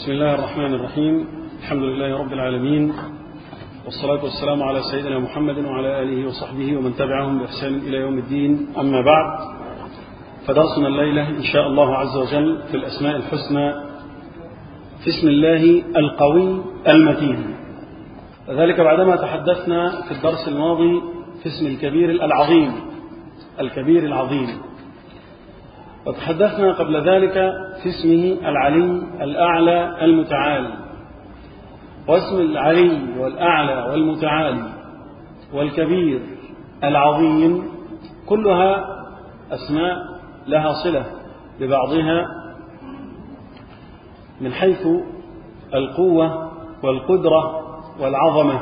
بسم الله الرحمن الرحيم. الحمد لله رب العالمين، والصلاة والسلام على سيدنا محمد وعلى آله وصحبه ومن تبعهم بإحسان إلى يوم الدين. أما بعد، فدرسنا الليلة إن شاء الله عز وجل في الأسماء الحسنى في اسم الله القوي المتين، وذلك بعدما تحدثنا في الدرس الماضي في اسم الكبير العظيم، وتحدثنا قبل ذلك في اسمه العلي الأعلى المتعالي. واسم العلي والأعلى والمتعالي والكبير العظيم كلها أسماء لها صلة ببعضها من حيث القوة والقدرة والعظمة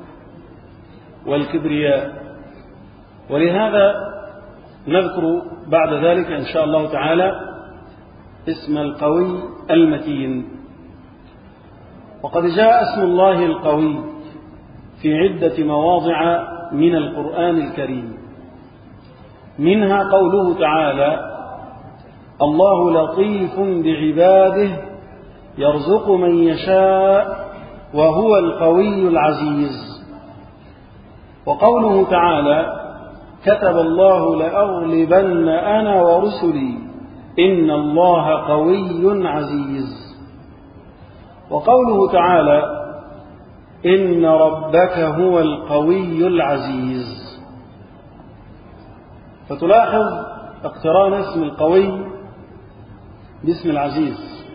والكبرياء، ولهذا نذكر بعد ذلك إن شاء الله تعالى اسم القوي المتين. وقد جاء اسم الله القوي في عدة مواضع من القرآن الكريم، منها قوله تعالى: الله لطيف بعباده يرزق من يشاء وهو القوي العزيز. وقوله تعالى: كتب الله لأغلبن أنا ورسلي إن الله قوي عزيز. وقوله تعالى: إن ربك هو القوي العزيز. فتلاحظ اقتران اسم القوي باسم العزيز،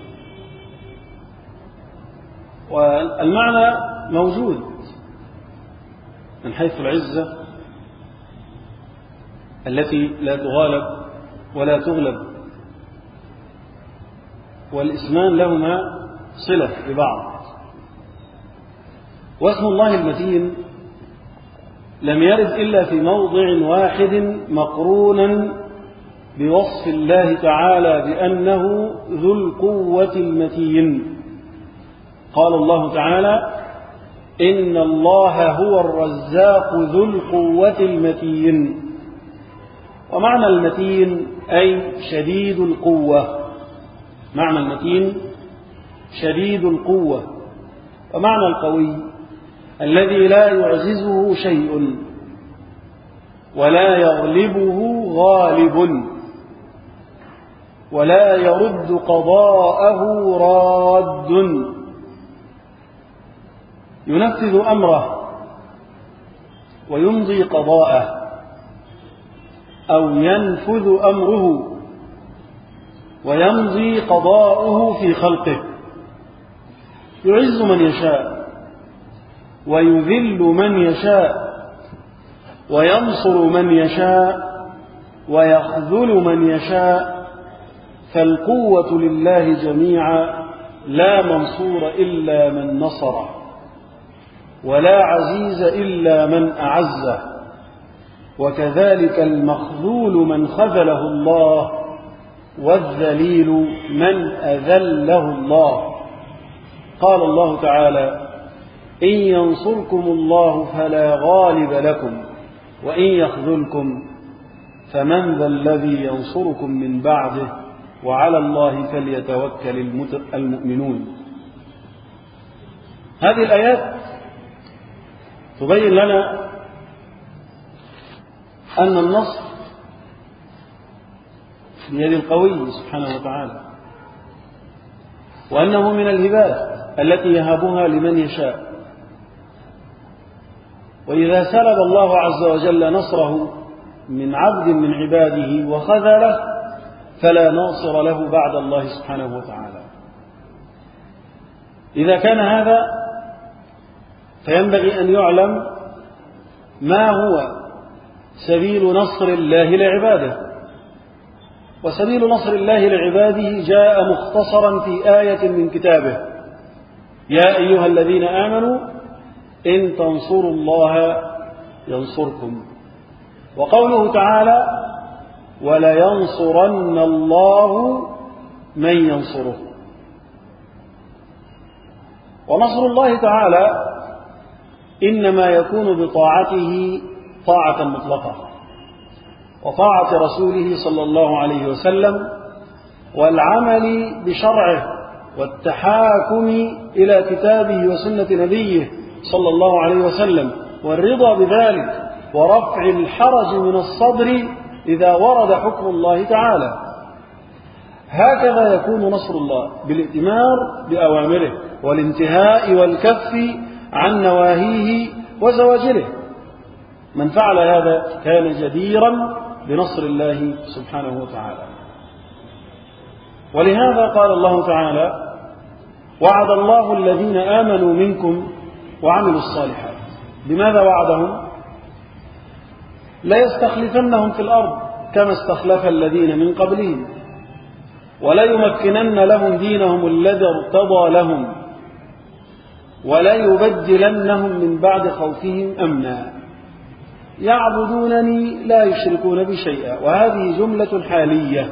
والمعنى موجود من حيث العزة التي لا تغالب ولا تغلب، والاسمان لهما صلة ببعض. واسم الله المتين لم يرد إلا في موضع واحد مقرونا بوصف الله تعالى بأنه ذو القوة المتين. قال الله تعالى: إن الله هو الرزاق ذو القوة المتين. ومعنى المتين أي شديد القوة، معنى المتين شديد القوة. ومعنى القوي الذي لا يعجزه شيء ولا يغلبه غالب ولا يرد قضاءه راد، ينفذ أمره ويمضي قضاءه أو ينفذ أمره ويمضي قضاؤه في خلقه، يعز من يشاء ويذل من يشاء وينصر من يشاء ويخذل من يشاء. فالقوة لله جميعا، لا منصور إلا من نصره ولا عزيز إلا من أعزه، وكذلك المخذول من خذله الله والذليل من أذله الله. قال الله تعالى: إن ينصركم الله فلا غالب لكم وإن يخذلكم فمن ذا الذي ينصركم من بعده وعلى الله فليتوكل المؤمنون. هذه الآيات تبين لنا أن النصر بيد القوي سبحانه وتعالى، وأنه من الهبات التي يهبها لمن يشاء. وإذا سلب الله عز وجل نصره من عبد من عباده وخذله فلا ناصر له بعد الله سبحانه وتعالى. إذا كان هذا فينبغي أن يعلم ما هو سبيل نصر الله لعباده. وسبيل نصر الله لعباده جاء مختصرا في آية من كتابه: يا أيها الذين آمنوا إن تنصروا الله ينصركم. وقوله تعالى: ولينصرن الله من ينصره. ونصر الله تعالى إنما يكون بطاعته طاعة مطلقة، وطاعة رسوله صلى الله عليه وسلم، والعمل بشرعه والتحاكم إلى كتابه وسنة نبيه صلى الله عليه وسلم، والرضا بذلك، ورفع الحرج من الصدر إذا ورد حكم الله تعالى. هكذا يكون نصر الله، بالائتمار بأوامره والانتهاء والكف عن نواهيه وزواجره. من فعل هذا كان جديرا بنصر الله سبحانه وتعالى. ولهذا قال الله تعالى: وعد الله الذين آمنوا منكم وعملوا الصالحات. بماذا وعدهم؟ لا يستخلفنهم في الأرض كما استخلف الذين من قبلهم، ولا يمكنن لهم دينهم الذي ارتضى لهم، ولا يبدلنهم من بعد خوفهم أمنا يعبدونني لا يشركون بي شيئا. وهذه جملة حالية،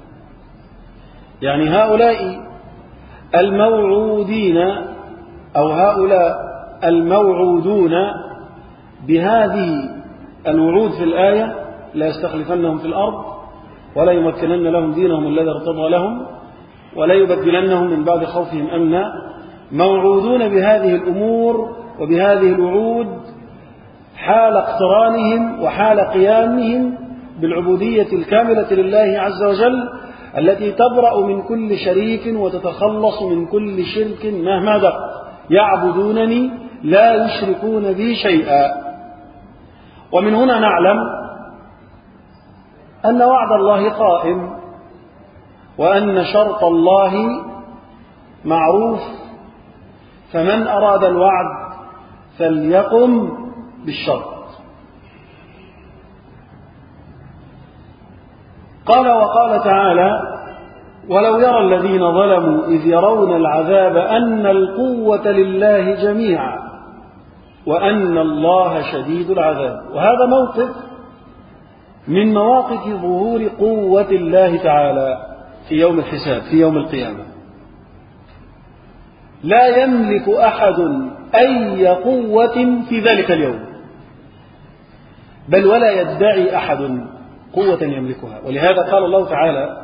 يعني هؤلاء الموعودين أو هؤلاء الموعودون بهذه الوعود في الآية: لا يستخلفنهم في الأرض، ولا يمكنن لهم دينهم الذي ارتضى لهم، ولا يبدلنهم من بعد خوفهم أمنا، موعودون بهذه الأمور وبهذه الوعود حال اقترانهم وحال قيامهم بالعبودية الكاملة لله عز وجل، التي تبرأ من كل شريك وتتخلص من كل شرك مهما دق. يعبدونني لا يشركون بي شيئا. ومن هنا نعلم أن وعد الله قائم، وأن شرط الله معروف، فمن أراد الوعد فليقم بالشرط. قال وقال تعالى: ولو يرى الذين ظلموا إذ يرون العذاب أن القوة لله جميعا وأن الله شديد العذاب. وهذا موقف من مواقف ظهور قوة الله تعالى في يوم الحساب، في يوم القيامة. لا يملك أحد أي قوة في ذلك اليوم، بل ولا يدعي أحد قوة يملكها. ولهذا قال الله تعالى: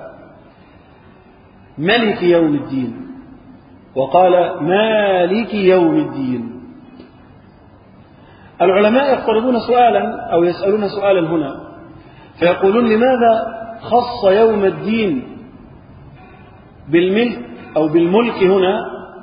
ملك يوم الدين، وقال: مالك يوم الدين. العلماء يفترضون سؤالا أو يسألون سؤالا هنا، فيقولون: لماذا خص يوم الدين بالملك أو بالملك هنا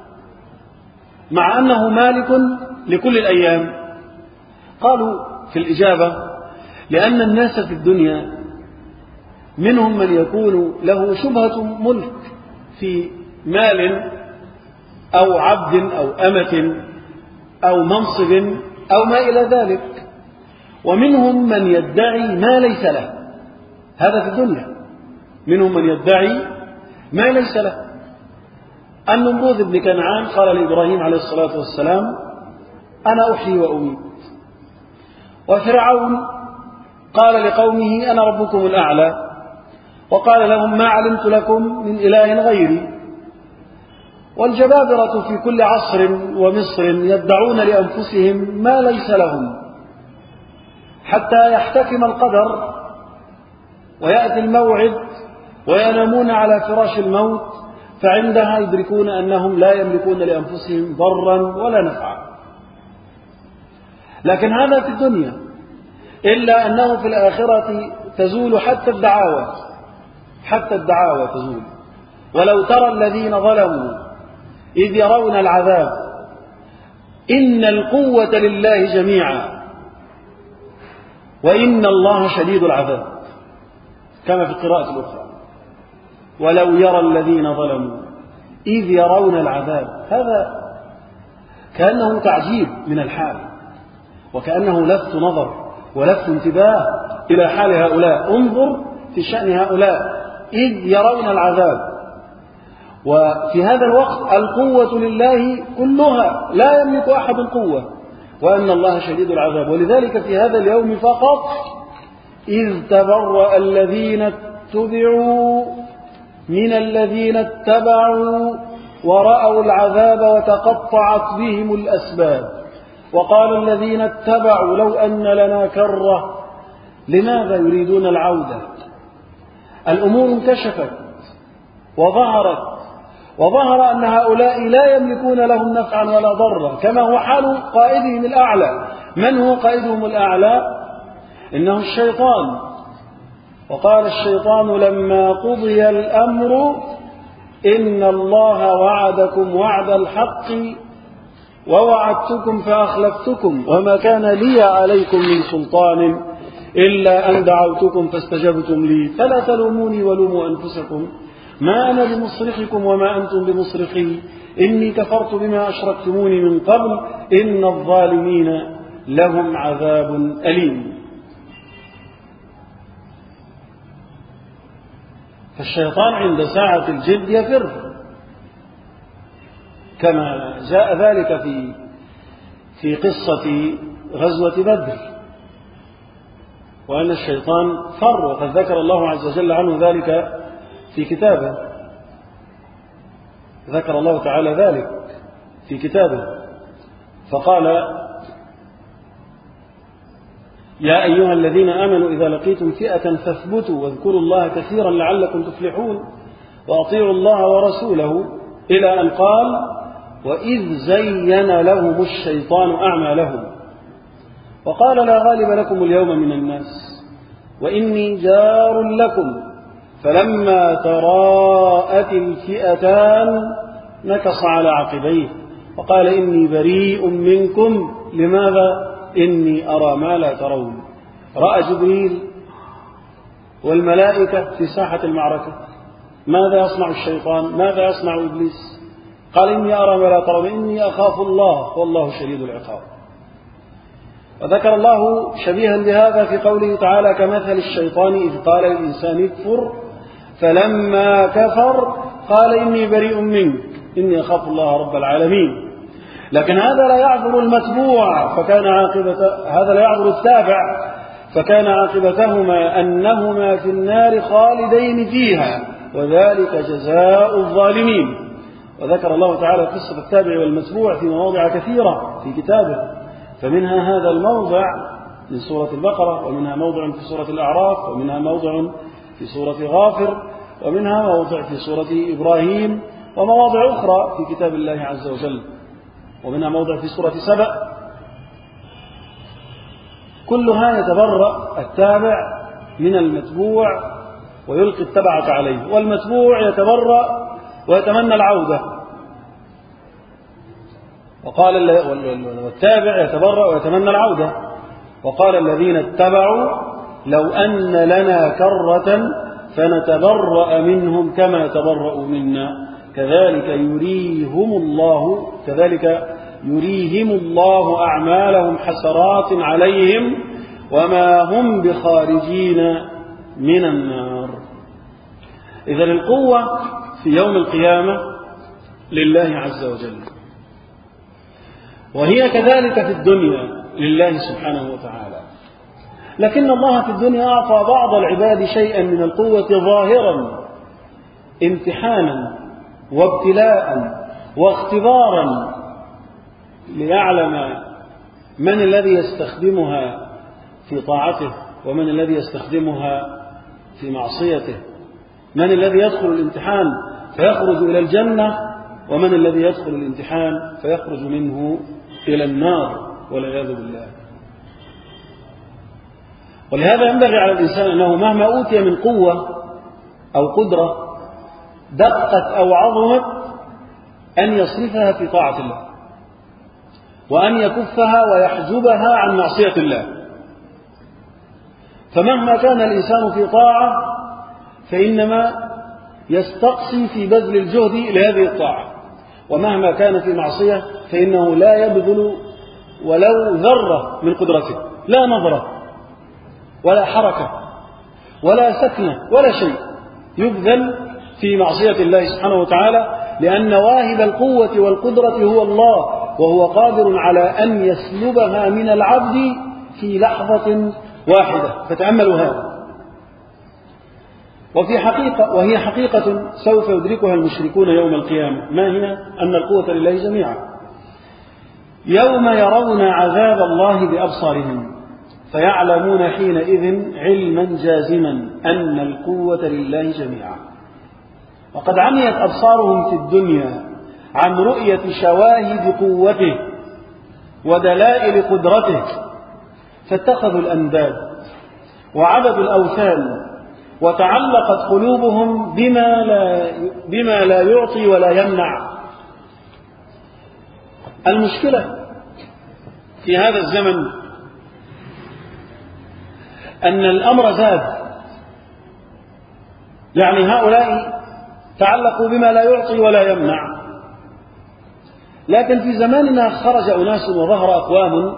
مع أنه مالك لكل الأيام؟ قالوا في الإجابة: لأن الناس في الدنيا منهم من يكون له شبهة ملك في مال أو عبد أو أمة أو منصب أو ما إلى ذلك، ومنهم من يدعي ما ليس له. هذا في الدنيا، منهم من يدعي ما ليس له. النمروذ بن كنعان قال لإبراهيم عليه الصلاة والسلام: أنا أحيي وأميت. وفرعون قال لقومه: أنا ربكم الأعلى، وقال لهم: ما علمت لكم من إله غيري. والجبابرة في كل عصر ومصر يدعون لأنفسهم ما ليس لهم، حتى يحتكم القدر ويأتي الموعد وينامون على فراش الموت، فعندها يدركون أنهم لا يملكون لأنفسهم ضرا ولا نفعا. لكن هذا في الدنيا، إلا أنه في الآخرة تزول حتى الدعاوى، حتى الدعاوى تزول. ولو ترى الذين ظلموا إذ يرون العذاب إن القوة لله جميعا وإن الله شديد العذاب، كما في القراءة الأخرى: ولو يرى الذين ظلموا إذ يرون العذاب. هذا كأنه تعجيب من الحال، وكأنه لفت نظر ولفت انتباه إلى حال هؤلاء. انظر في شأن هؤلاء إذ يرون العذاب، وفي هذا الوقت القوة لله كلها، لا يملك أحد القوة، وأن الله شديد العذاب. ولذلك في هذا اليوم فقط: إذ تبرأ الذين اتبعوا من الذين اتبعوا ورأوا العذاب وتقطعت بهم الأسباب، وقال الذين اتبعوا لو أن لنا كرة. لماذا يريدون العودة؟ الأمور انكشفت وظهرت وظهر أن هؤلاء لا يملكون لهم نفعا ولا ضرا، كما هو حال قائدهم الأعلى. من هو قائدهم الأعلى؟ إنه الشيطان. وقال الشيطان لما قضي الأمر إن الله وعدكم وعد الحق ووعدتكم فأخلفتكم وما كان لي عليكم من سلطان إلا أن دعوتكم فاستجبتم لي فلا تلوموني ولوموا أنفسكم ما أنا بمصرخكم وما أنتم بمصرخي إني كفرت بما أشركتموني من قبل إن الظالمين لهم عذاب أليم. فالشيطان عند ساعة الجد يفر، كما جاء ذلك في قصة غزوة بدر، وأن الشيطان فر، وقد ذكر الله عز وجل عنه ذلك في كتابه. ذكر الله تعالى ذلك في كتابه فقال يا أيها الذين آمنوا إذا لقيتم فئة فاثبتوا واذكروا الله كثيرا لعلكم تفلحون وأطيعوا الله ورسوله إلى أن قال وإذ زين لهم الشيطان أعمالهم وقال لا غالب لكم اليوم من الناس وإني جار لكم فلما تراءت الفئتان نكص على عقبيه وقال إني بريء منكم لماذا؟ إني أرى ما لا ترون. رأى جبريل والملائكة في ساحة المعركة، ماذا يصنع الشيطان؟ ماذا يصنع إبليس؟ قال إني أرى ما لا ترون إني أخاف الله والله شديد العقاب. وذكر الله شبيها بهذا في قوله تعالى كمثل الشيطان إذ قال للإنسان اكفر فلما كفر قال إني بريء منك إني أخاف الله رب العالمين. لكن هذا لا يعذر المتبوع فكان هذا لا يعذر التابع فكان عاقبتهما أنهما في النار خالدين فيها وذلك جزاء الظالمين. وذكر الله تعالى قصة التابع والمتبوع في مواضع كثيرة في كتابه، فمنها هذا الموضع من سورة البقرة، ومنها موضع في سورة الأعراف، ومنها موضع في سورة غافر، ومنها موضع في سورة إبراهيم، ومواضع أخرى في كتاب الله عز وجل، ومنها موضع في سورة سبأ. كلها يتبرأ التابع من المتبوع ويلقي التبعة عليه، والمتبوع يتبرأ ويتمنى العودة. والتابع يتبرأ ويتمنى العودة. وقال الذين اتبعوا لو أن لنا كرة فنتبرأ منهم كما تبرأوا منا كذلك يريهم الله أعمالهم حسرات عليهم وما هم بخارجين من النار. إذا القوة في يوم القيامة لله عز وجل، وهي كذلك في الدنيا لله سبحانه وتعالى. لكن الله في الدنيا أعطى بعض العباد شيئا من القوة ظاهرا امتحانا وابتلاء واختبارا ليعلم من الذي يستخدمها في طاعته ومن الذي يستخدمها في معصيته، من الذي يدخل الامتحان فيخرج إلى الجنة ومن الذي يدخل الامتحان فيخرج منه إلى النار والعياذ بالله. ولهذا ينبغي على الإنسان أنه مهما أوتي من قوة أو قدرة دقت أو عظمت أن يصرفها في طاعة الله وأن يكفها ويحجبها عن معصية الله. فمهما كان الإنسان في طاعة فإنما يستقصي في بذل الجهد لهذه الطاعة، ومهما كان في معصية فإنه لا يبذل ولو ذرة من قدرته، لا نظرة ولا حركة ولا سكنة ولا شيء يبذل في معصية الله سبحانه وتعالى، لأن واهب القوة والقدرة هو الله، وهو قادر على أن يسلبها من العبد في لحظة واحدة. فتأملوا هذا. وهي حقيقة سوف يدركها المشركون يوم القيامة. ما هي؟ أن القوة لله جميعا. يوم يرون عذاب الله بأبصارهم فيعلمون حينئذ علما جازما أن القوة لله جميعا. وقد عميت أبصارهم في الدنيا عن رؤية شواهد قوته ودلائل قدرته، فاتخذوا الأنداد وعبدوا الأوثان، وتعلقت قلوبهم بما لا يعطي ولا يمنع. المشكلة في هذا الزمن أن الأمر زاد، يعني هؤلاء تعلقوا بما لا يعطي ولا يمنع. لكن في زماننا خرج أناس وظهر أقوام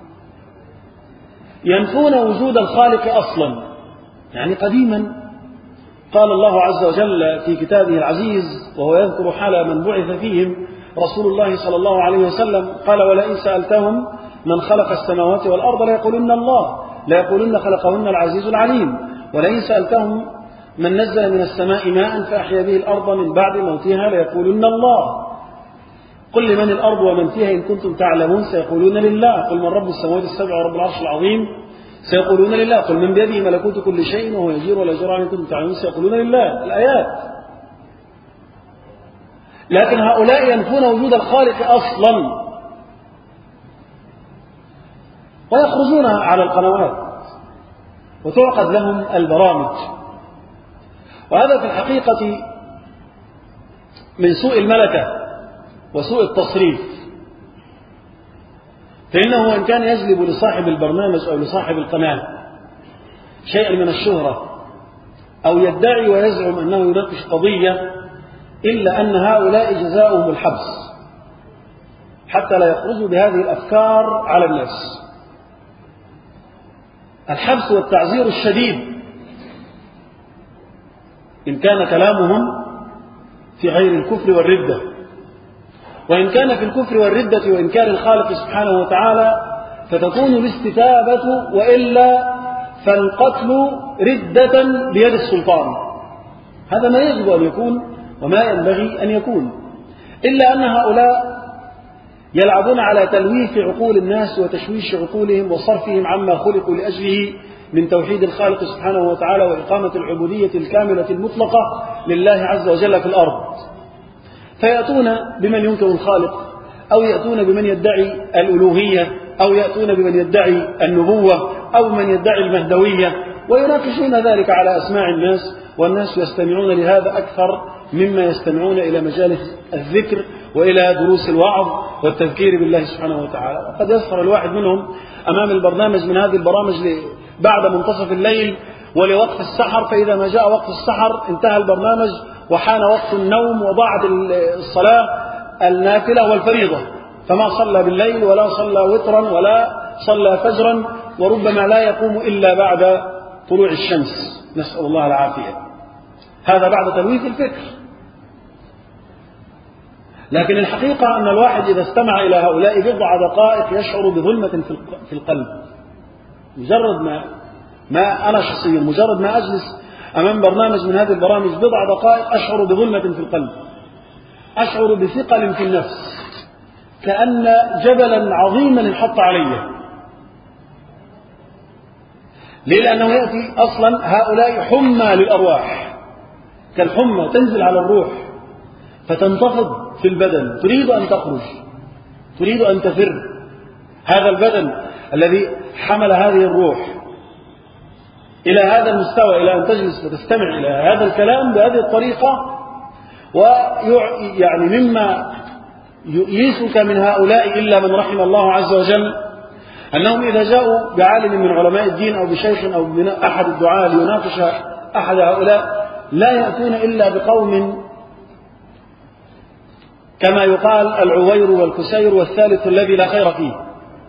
ينفون وجود الخالق أصلا. يعني قديما قال الله عز وجل في كتابه العزيز وهو يذكر حال من بعث فيهم رسول الله صلى الله عليه وسلم، قال: ولئن سألتهم من خلق السماوات والأرض ليقولن الله، ليقولن خلقهن العزيز العليم. ولئن سألتهم من نزل من السماء ماء فأحيا به الأرض من بعد موتها ليقولن الله. قل لمن الأرض ومن فيها إن كنتم تعلمون سيقولون لله. قل من رب السماوات السبع ورب العرش العظيم سيقولون لله. قل من بيده ملكوت كل شيء وهو يجير ولا يجير عليه إن كنتم تعلمون سيقولون لله. الآيات. لكن هؤلاء ينفون وجود الخالق أصلا، ويخرجون على القنوات وتعقد لهم البرامج. وهذا في الحقيقة من سوء الملكة وسوء التصريف، فإنه وإن كان يجلب لصاحب البرنامج أو لصاحب القناة شيئا من الشهرة أو يدعي ويزعم أنه يناقش قضية، إلا أن هؤلاء جزاؤهم الحبس حتى لا يخرجوا بهذه الأفكار على الناس. الحبس والتعزير الشديد إن كان كلامهم في غير الكفر والردة، وإن كان في الكفر والردة وإنكار الخالق سبحانه وتعالى فتكون الاستتابة، وإلا فالقتل ردة بيد السلطان. هذا ما يجب أن يكون وما ينبغي أن يكون، إلا أن هؤلاء يلعبون على تلويث عقول الناس وتشويش عقولهم وصرفهم عما خلقوا لأجله من توحيد الخالق سبحانه وتعالى وإقامة العبودية الكاملة المطلقة لله عز وجل في الأرض. فيأتون بمن ينكر الخالق، أو يأتون بمن يدعي الألوهية، أو يأتون بمن يدعي النبوة، أو من يدعي المهدوية، ويناقشون ذلك على أسماع الناس، والناس يستمعون لهذا أكثر مما يستمعون إلى مجالس الذكر وإلى دروس الوعظ والتذكير بالله سبحانه وتعالى. وقد يسخر الواحد منهم أمام البرنامج من هذه البرامج بعد منتصف الليل ولوقت السحر، فإذا ما جاء وقت السحر انتهى البرنامج وحان وقت النوم وضاعت الصلاة النافلة والفريضة، فما صلى بالليل ولا صلى وترا ولا صلى فجرا، وربما لا يقوم إلا بعد طلوع الشمس، نسأل الله العافية. هذا بعد تلويث الفكر. لكن الحقيقة أن الواحد إذا استمع إلى هؤلاء بضع دقائق يشعر بظلمة في القلب. مجرد ما أنا شخصيا مجرد ما أجلس أمام برنامج من هذه البرامج بضع دقائق أشعر بظلمة في القلب، أشعر بثقل في النفس، كأن جبلا عظيما انحط علي. ليه؟ لأنه يأتي أصلا هؤلاء حمى للأرواح، كالحمى تنزل على الروح فتنتفض في البدن، تريد أن تخرج، تريد أن تفر. هذا البدن الذي حمل هذه الروح إلى هذا المستوى، إلى أن تجلس وتستمع إلى هذا الكلام بهذه الطريقة، ويعني مما يؤيسك من هؤلاء إلا من رحم الله عز وجل أنهم إذا جاءوا بعالم من علماء الدين أو بشيخ أو أحد الدعاة ليناقش أحد هؤلاء لا يأتون إلا بقوم كما يقال العوير والكسير والثالث الذي لا خير فيه.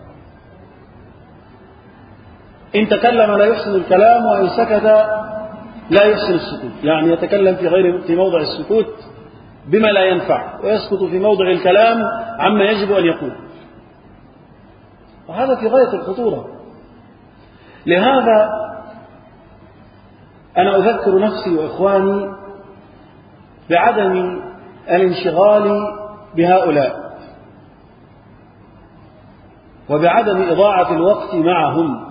إن تكلم لا يحسن الكلام، وإن سكت لا يحسن السكوت، يعني يتكلم في موضع السكوت بما لا ينفع، ويسكت في موضع الكلام عما يجب أن يقول. وهذا في غاية الخطورة. لهذا أنا أذكر نفسي وإخواني بعدم الانشغال بهؤلاء وبعدم إضاعة الوقت معهم،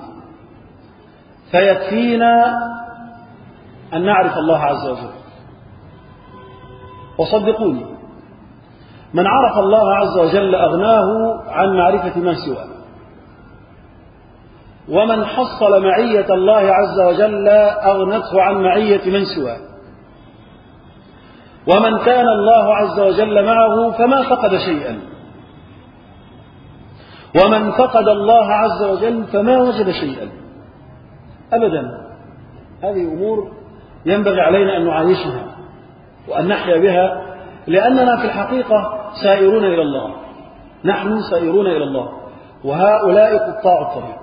فيكفينا أن نعرف الله عز وجل. وصدقوني من عرف الله عز وجل أغناه عن معرفة ما سواه، ومن حصل معية الله عز وجل أغنته عن معية من سواه، ومن كان الله عز وجل معه فما فقد شيئا، ومن فقد الله عز وجل فما وجد شيئا أبدا. هذه أمور ينبغي علينا أن نعايشها وأن نحيا بها، لأننا في الحقيقة سائرون إلى الله، نحن سائرون إلى الله، وهؤلاء قطاع الطريق،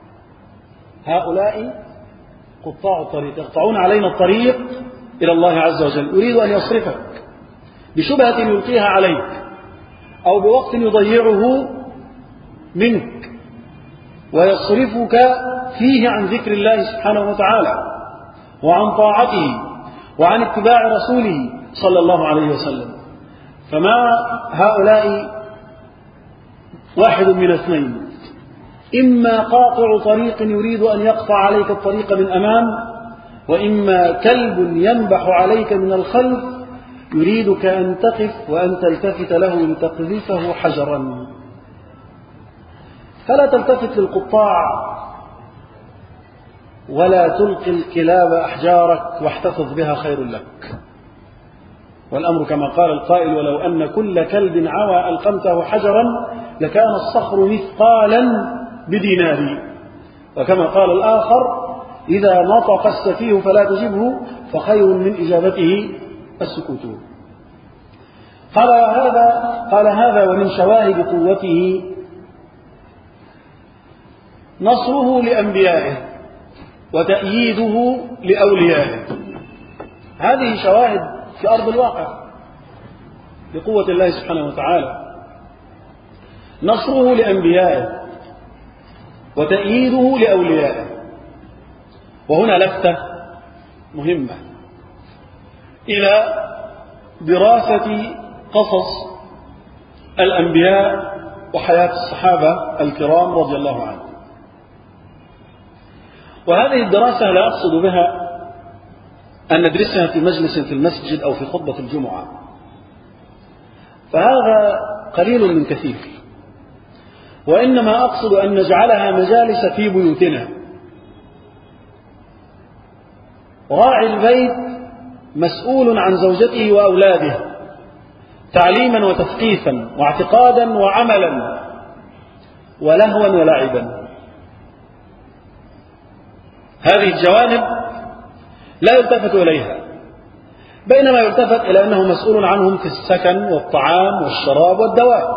هؤلاء قطاع الطريق يقطعون علينا الطريق إلى الله عز وجل. يريد أن يصرفك بشبهة يلقيها عليك أو بوقت يضيعه منك ويصرفك فيه عن ذكر الله سبحانه وتعالى وعن طاعته وعن اتباع رسوله صلى الله عليه وسلم. فما هؤلاء واحد من اثنين: إما قاطع طريق يريد أن يقطع عليك الطريق من أمام، وإما كلب ينبح عليك من الخلف يريدك أن تقف وأن تلتفت له لتقذفه حجرا. فلا تلتفت للقطاع ولا تلقي الكلاب أحجارك واحتفظ بها خير لك. والأمر كما قال القائل: ولو أن كل كلب عوى ألقمته حجرا لكان الصخر مثقالا بدينار. وكما قال الآخر: إذا نطق السفيه فلا تجبه فخير من إجابته السكوت. قال هذا ومن شواهد قوته نصره لأنبيائه وتأييده لأوليائه. هذه شواهد في أرض الواقع لقوة الله سبحانه وتعالى. نصره لأنبيائه وتأييده لأوليائه. وهنا لفتة مهمة إلى دراسة قصص الأنبياء وحياة الصحابة الكرام رضي الله عنهم. وهذه الدراسة لا أقصد بها أن ندرسها في مجلس في المسجد أو في خطبة الجمعة، فهذا قليل من كثير، وإنما أقصد أن نجعلها مجالس في بيوتنا. راعي البيت مسؤول عن زوجته وأولاده تعليما وتثقيفا واعتقادا وعملا ولهوا ولعبا. هذه الجوانب لا يلتفت إليها، بينما يلتفت إلى أنه مسؤول عنهم في السكن والطعام والشراب والدواء.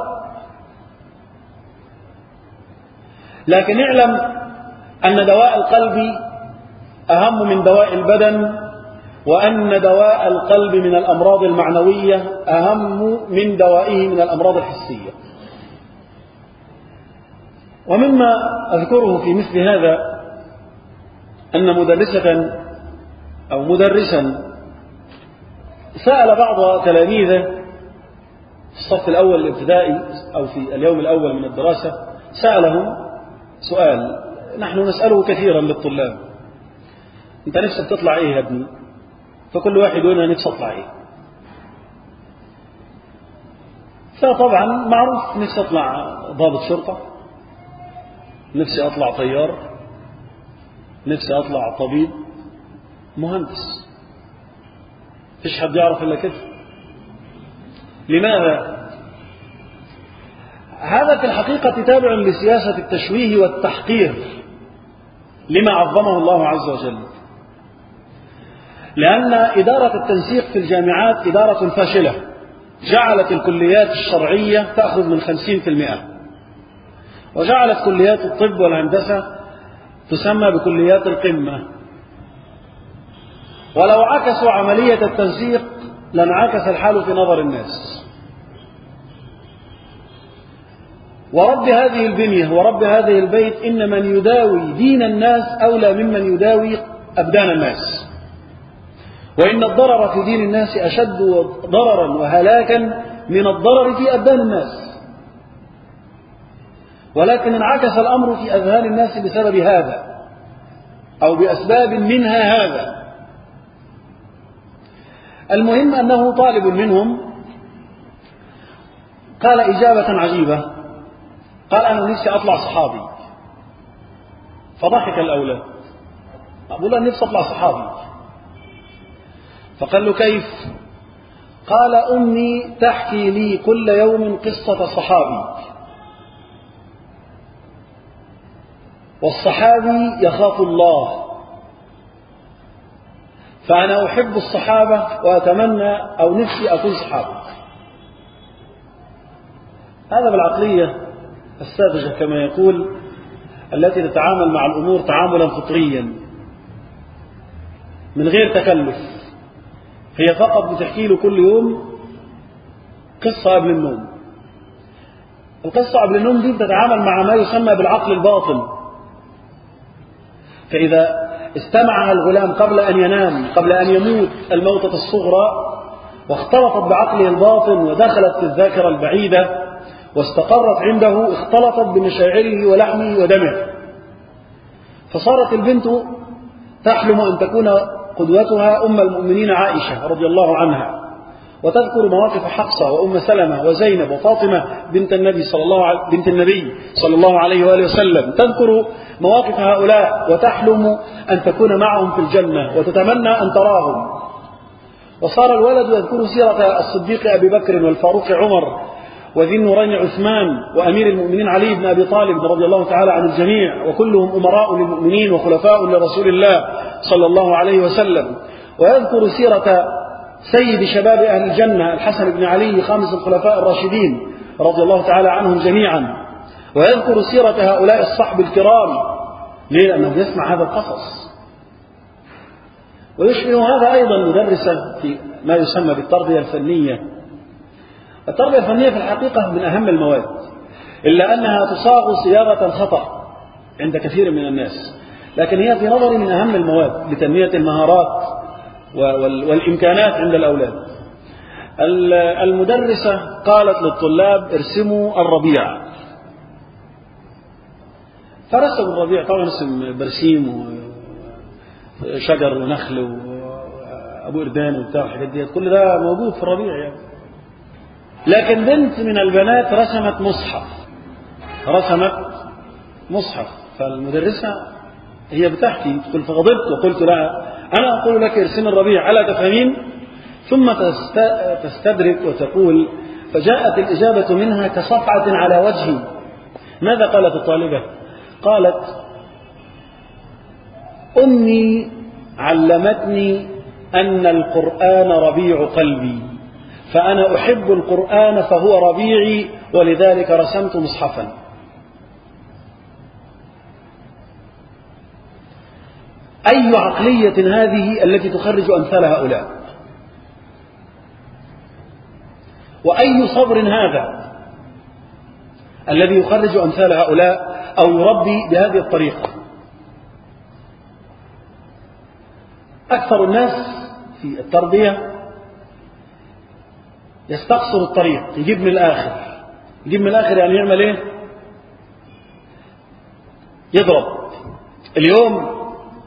لكن اعلم أن دواء القلب أهم من دواء البدن، وأن دواء القلب من الأمراض المعنوية أهم من دوائه من الأمراض الحسية. ومما أذكره في مثل هذا أن مدرسة أو مدرسا سأل بعض تلاميذه في الصف الأول الابتدائي أو في اليوم الأول من الدراسة، سألهم سؤال نحن نسأله كثيرا للطلاب: أنت نفسك تطلع إيه يا ابني؟ فكل واحد يقول أنا نفسي أطلع إيه. فطبعا معروف نفسي أطلع ضابط شرطة، نفسي أطلع طيار، نفسي أطلع طبيب، مهندس. فيش حد يعرف إلا كده. لماذا؟ هذا في الحقيقة تابع لسياسة التشويه والتحقير لما عظمه الله عز وجل، لأن إدارة التنسيق في الجامعات إدارة فاشلة، جعلت الكليات الشرعية تأخذ من 50%، وجعلت كليات الطب والهندسة تسمى بكليات القمة. ولو عكسوا عملية التنسيق لانعكس الحال في نظر الناس. ورب هذه البنية ورب هذه البيت إن من يداوي دين الناس أولى ممن يداوي أبدان الناس، وإن الضرر في دين الناس أشد ضررا وهلاكا من الضرر في أبدان الناس. ولكن انعكس الأمر في أذهان الناس بسبب هذا أو بأسباب منها هذا. المهم أنه طالب منهم قال إجابة عجيبة، قال أنا نفسي أطلع صحابي. فضحك الأولاد، أقول له نفسي أطلع صحابي. فقال له كيف؟ قال أمي تحكي لي كل يوم قصة صحابي، والصحابي يخاف الله، فأنا أحب الصحابة وأتمنى أو نفسي أكون صحابي. هذا بالعقلية الساذجة كما يقول، التي تتعامل مع الأمور تعاملا فطريا من غير تكلف. هي فقط بتحكي له كل يوم قصة قبل النوم. القصة قبل النوم دي بتتعامل مع ما يسمى بالعقل الباطن، فإذا استمعها الغلام قبل أن ينام، قبل أن يموت الموتة الصغرى، واختلطت بعقله الباطن ودخلت في الذاكرة البعيدة واستقرت عنده، اختلطت بمشاعره ولحمه ودمه، فصارت البنت تحلم أن تكون قدوتها أم المؤمنين عائشة رضي الله عنها، وتذكر مواقف حفصة وأم سلمة وزينب وفاطمة بنت النبي صلى الله عليه وآله وسلم، تذكر مواقف هؤلاء وتحلم أن تكون معهم في الجنة وتتمنى أن تراهم. وصار الولد يذكر سيرة الصديق أبي بكر والفاروق عمر وذي النورين عثمان وأمير المؤمنين علي بن أبي طالب رضي الله تعالى عن الجميع، وكلهم أمراء للمؤمنين وخلفاء لرسول الله صلى الله عليه وسلم. ويذكر سيرة سيد شباب أهل الجنة الحسن بن علي خامس الخلفاء الراشدين رضي الله تعالى عنهم جميعا، ويذكر سيرة هؤلاء الصحب الكرام. ليه؟ لأنه يسمع هذا القصص. ويشبه هذا أيضا مدرسا في ما يسمى بالتربية الفنية. التربية الفنية في الحقيقة من أهم المواد، إلا أنها تصاغ صياغة خطأ عند كثير من الناس، لكن هي في نظري من أهم المواد لتنمية المهارات والإمكانات عند الأولاد. المدرسة قالت للطلاب ارسموا الربيع، فرسموا الربيع، طبعا اسم برسيم وشجر ونخل وأبو إردان وبتاع الحاجات دي، كل ده موجود في الربيع يعني. لكن بنت من البنات رسمت مصحف، فالمدرسة هي بتحكي تقول فغضبت وقلت لها أنا أقول لك ارسم الربيع ألا تفهمين؟ ثم تستدرك وتقول فجاءت الإجابة منها كصفعة على وجهي. ماذا قالت الطالبة؟ قالت أمي علمتني أن القرآن ربيع قلبي، فأنا أحب القرآن فهو ربيعي، ولذلك رسمت مصحفا. أي عقلية هذه التي تخرج أمثال هؤلاء؟ وأي صبر هذا الذي يخرج أمثال هؤلاء أو يربي بهذه الطريقة؟ أكثر الناس في التربية يستقصر الطريق، يجيب من الآخر يعني يعمل إيه؟ يضرب. اليوم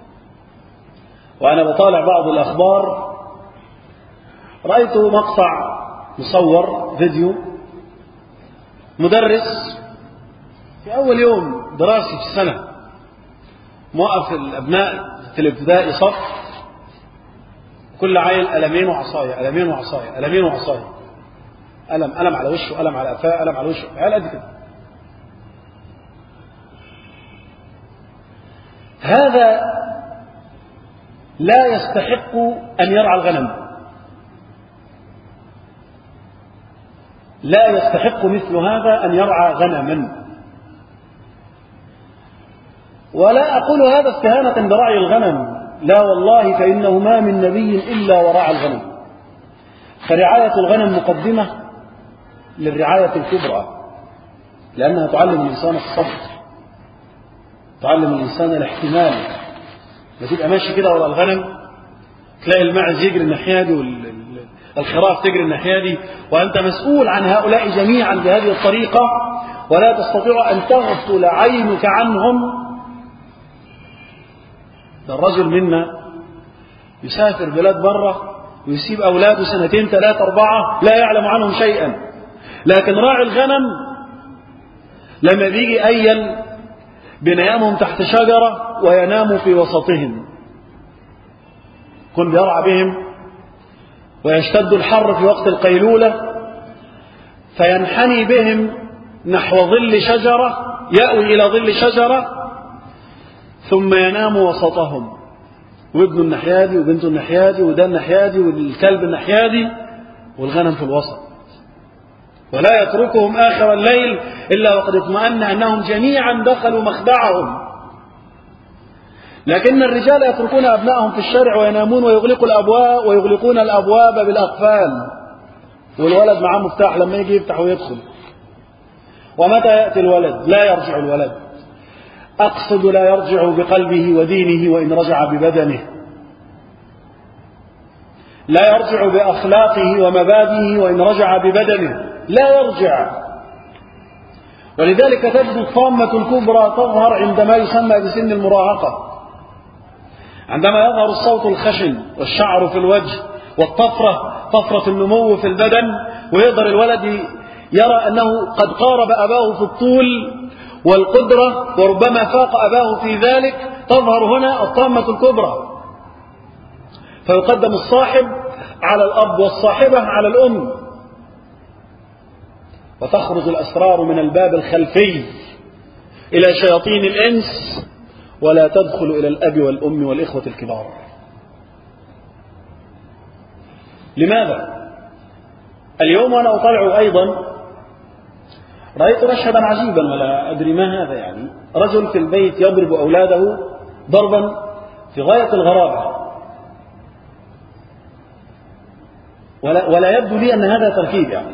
وأنا بطالع بعض الأخبار رأيت مقطع مصور فيديو مدرس في أول يوم دراسي في السنة موقف الأبناء في الابتدائي صف، كل عيل ألمين وعصاية، ألم على وشه، ألم على قفاه، ألم على وشه، عيال قد كده. هذا لا يستحق أن يرعى الغنم، لا يستحق مثل هذا أن يرعى غنما. ولا أقول هذا استهانة برعي الغنم، لا والله، فإنه ما من نبي إلا ورعى الغنم، فرعاية الغنم مقدمة للرعاية الكبرى، لأنها تعلم الإنسان الصبر، تعلم الإنسان الاحتمال. تبقى ماشي كده وراء الغنم تلاقي الماعز يجري الناحية دي والخراف تجري الناحية دي، وأنت مسؤول عن هؤلاء جميعا بهذه الطريقة، ولا تستطيع أن تغفل عينك عنهم. ده الرجل منا يسافر بلاد برة ويسيب أولاده 2 3 4 لا يعلم عنهم شيئا. لكن راعي الغنم لما بيجي أيل بنيامهم تحت شجرة وينام في وسطهم، كن بيرعى بهم ويشتد الحر في وقت القيلولة فينحني بهم نحو ظل شجرة، يأوي إلى ظل شجرة ثم ينام وسطهم، وابنه النحيادي وبنته النحيادي وده النحيادي والكلب النحيادي والغنم في الوسط، ولا يتركهم آخر الليل إلا وقد اطمأن أنهم جميعا دخلوا مخدعهم. لكن الرجال يتركون أبنائهم في الشارع وينامون ويغلقون الأبواب بالأقفال، والولد معاه مفتاح لما يجي يفتح ويدخل. ومتى يأتي الولد لا يرجع الولد، أقصد لا يرجع بقلبه ودينه وإن رجع ببدنه، لا يرجع بأخلاقه ومبادئه وإن رجع ببدنه، لا يرجع. ولذلك تجد الطامة الكبرى تظهر عندما يسمى بسن المراهقة، عندما يظهر الصوت الخشن والشعر في الوجه طفرة النمو في البدن، ويقدر الولد يرى أنه قد قارب أباه في الطول والقدرة وربما فاق أباه في ذلك، تظهر هنا الطامة الكبرى، فيقدم الصاحب على الأب والصاحبة على الأم، وتخرج الأسرار من الباب الخلفي إلى شياطين الإنس ولا تدخل إلى الأب والأم والإخوة الكبار. لماذا؟ اليوم وأنا أطلع أيضا رأيت مشهدا عجيبا ولا أدري ما هذا، يعني رجل في البيت يضرب أولاده ضربا في غاية الغرابة، ولا يبدو لي أن هذا تركيب، يعني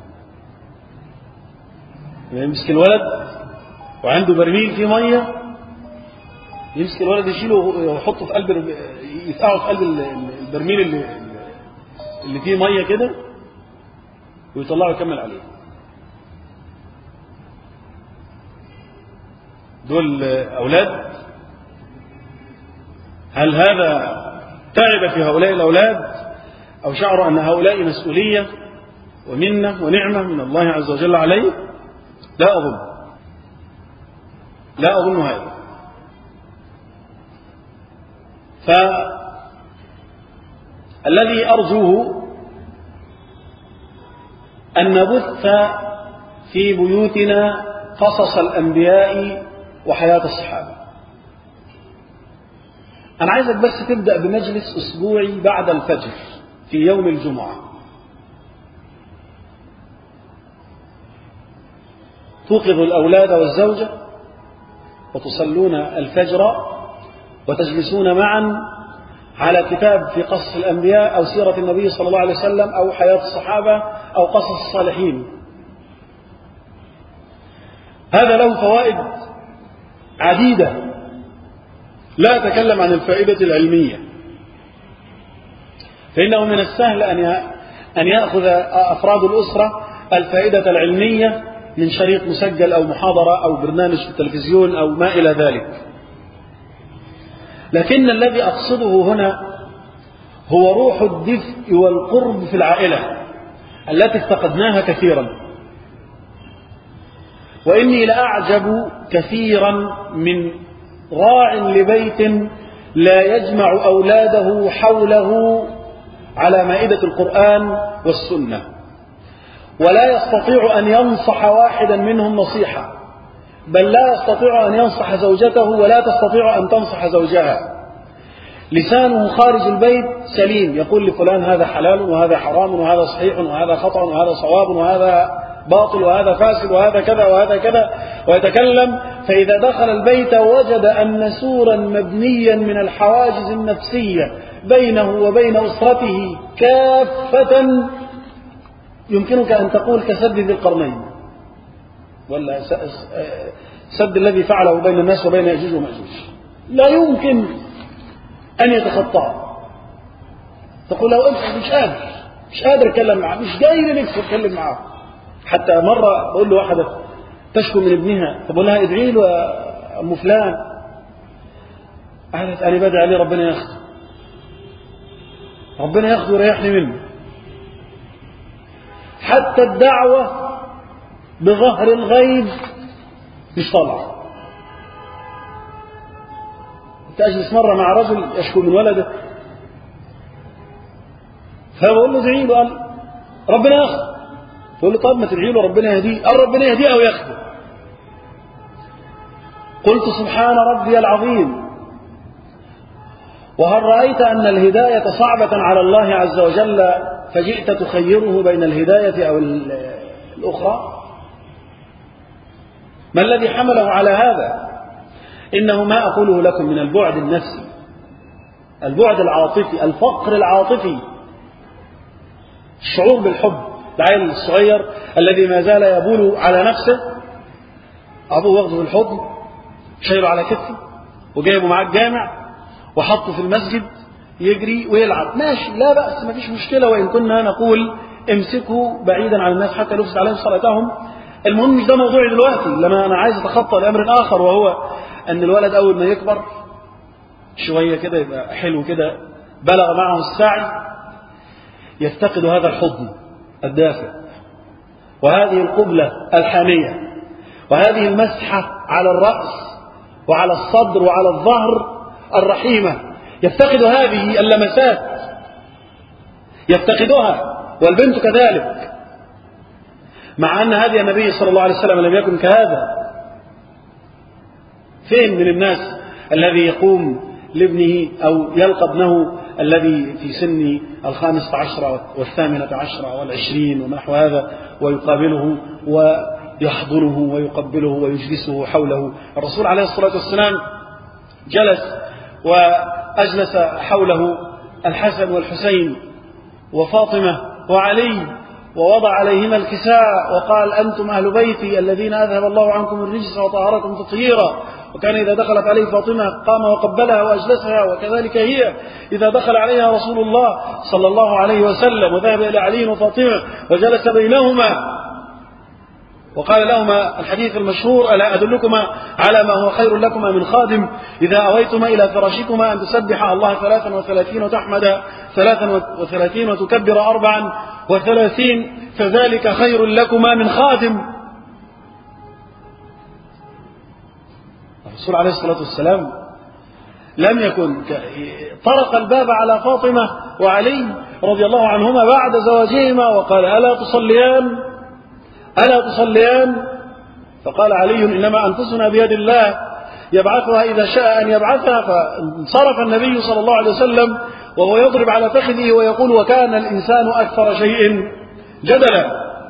يمسك الولد وعنده برميل فيه مية، يمسك الولد يشيله ويحطه في قلب يفقعه في قلب البرميل اللي فيه مية كده ويطلعه يكمل عليه. دول أولاد؟ هل هذا تعب في هؤلاء الأولاد أو شعروا أن هؤلاء مسؤولية ومنة ونعمة من الله عز وجل عليه؟ لا أظن هذا. فالذي أرجوه أن نبث في بيوتنا قصص الأنبياء وحياة الصحابة. أنا عايزك بس تبدأ بمجلس أسبوعي بعد الفجر في يوم الجمعة، توقظ الأولاد والزوجة وتصلون الفجر وتجلسون معا على كتاب في قصص الأنبياء أو سيرة النبي صلى الله عليه وسلم أو حياة الصحابة أو قصص الصالحين. هذا له فوائد عديدة، لا أتكلم عن الفائدة العلمية، فإنه من السهل أن يأخذ أفراد الأسرة الفائدة العلمية من شريط مسجل أو محاضرة أو برنامج في التلفزيون أو ما إلى ذلك. لكن الذي أقصده هنا هو روح الدفء والقرب في العائلة التي افتقدناها كثيرا. وإني لأعجب كثيرا من راع لبيت لا يجمع أولاده حوله على مائدة القرآن والسنة، ولا يستطيع أن ينصح واحدا منهم نصيحة، بل لا يستطيع أن ينصح زوجته ولا تستطيع أن تنصح زوجها. لسانه خارج البيت سليم، يقول لفلان هذا حلال وهذا حرام وهذا صحيح وهذا خطأ وهذا صواب وهذا باطل وهذا فاسد وهذا كذا وهذا كذا، ويتكلم. فإذا دخل البيت وجد أن سورا مبنيا من الحواجز النفسية بينه وبين أسرته كافة، يمكنك أن تقول كسد ذي القرنين، ولا سد الذي فعله بين الناس وبين يأجوج ومأجوج، لا يمكن أن يتخطاه. تقول له أنت مش قادر أتكلم معه، مش جاي نفسي أتكلم معه. حتى مرة بقول له واحدة تشكو من ابنها، فبقول لها ادعي له يا أم فلان. قالت أنا بدعي عليه ربنا ياخده. ربنا ياخده ويريحني منه. حتى الدعوة بظهر الغيب مش طالعة. كنت أجلس مرة مع رجل يشكو من ولده، فبقول له ادعي له، قال ربنا ياخده. تقول له طب ما تدعي له ربنا يهديه، قال ربنا يهديه أو ياخده. قلت سبحان ربي العظيم، وهل رأيت أن الهداية صعبة على الله عز وجل فجئت تخيره بين الهداية أو الأخرى؟ ما الذي حمله على هذا؟ إنه ما أقوله لكم من البعد النفسي، البعد العاطفي، الفقر العاطفي، الشعور بالحب. العيل الصغير الذي ما زال يبول على نفسه، أبوه واخده في الحضن، شايله على كتفه وجايبه معاه الجامع وحطه في المسجد يجري ويلعب، ماشي لا بأس، ما فيش مشكلة. وإن كنا نقول امسكوا بعيدا عن الناس حتى يفسد عليهم صلاتهم. المهم مش ده موضوعي دلوقتي، لما أنا عايز أتخطى لأمر آخر، وهو أن الولد أول ما يكبر شوية كده يبقى حلو كده، بلغ معه السعي، يفتقد هذا الحضن الدافئ، وهذه القبلة الحانية، وهذه المسحة على الرأس وعلى الصدر وعلى الظهر الرحيمة. يفتقد هذه اللمسات، يفتقدها، والبنت كذلك، مع أن هذه النبي صلى الله عليه وسلم لم يكن كهذا. فين من الناس الذي يقوم لابنه أو يلقى ابنه الذي في سن 15 و18 و20 ونحو هذا ويقابله ويحضنه ويقبله ويجلسه حوله؟ الرسول عليه الصلاة والسلام جلس وأجلس حوله الحسن والحسين وفاطمة وعلي، ووضع عليهما الكساء وقال أنتم أهل بيتي الذين أذهب الله عنكم الرجس وطهركم تطهيرا. وكان إذا دخلت عليه فاطمة قام وقبلها وأجلسها، وكذلك هي إذا دخل عليها رسول الله صلى الله عليه وسلم وذهب إلى علي وفاطمة وجلس بينهما وقال لهما الحديث المشهور: ألا أدلكما على ما هو خير لكما من خادم إذا أويتما إلى فراشكما أن تسبح الله 33 وتحمد 33 وتكبر 34 فذلك خير لكما من خادم. الرسول عليه الصلاة والسلام لم يكن طرق الباب على فاطمة وعلي رضي الله عنهما بعد زواجهما وقال: ألا تصليان؟ فقال علي: إنما أنفسنا بيد الله يبعثها إذا شاء أن يبعثها. فانصرف النبي صلى الله عليه وسلم وهو يضرب على فخذه ويقول: وكان الإنسان أكثر شيء جدلا.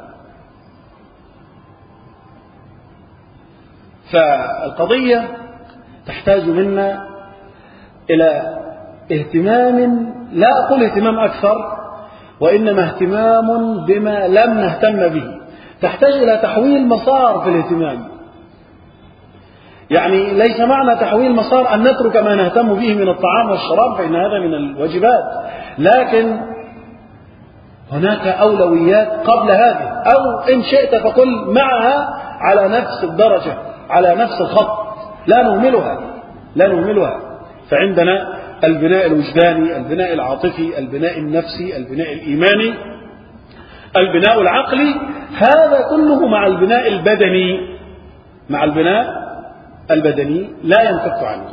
فالقضية تحتاج منا إلى اهتمام، لا أقول اهتمام أكثر، وإنما اهتمام بما لم نهتم به. تحتاج إلى تحويل مسار في الاهتمام. يعني ليس معنى تحويل مسار أن نترك ما نهتم به من الطعام والشراب، فإن هذا من الواجبات، لكن هناك أولويات قبل هذه، أو إن شئت فقل معها على نفس الدرجة، على نفس الخط، لا نهملها. فعندنا البناء الوجداني، البناء العاطفي، البناء النفسي، البناء الإيماني، البناء العقلي، هذا كله مع البناء البدني لا ينفك عنه.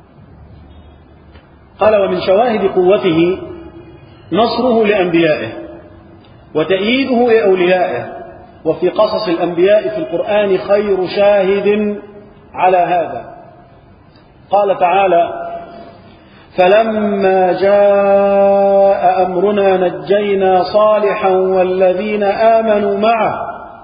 قال: ومن شواهد قوته نصره لأنبيائه وتأييده لأوليائه، وفي قصص الأنبياء في القرآن خير شاهد على هذا. قال تعالى: فلما جاء أمرنا نجينا صالحا والذين آمنوا معه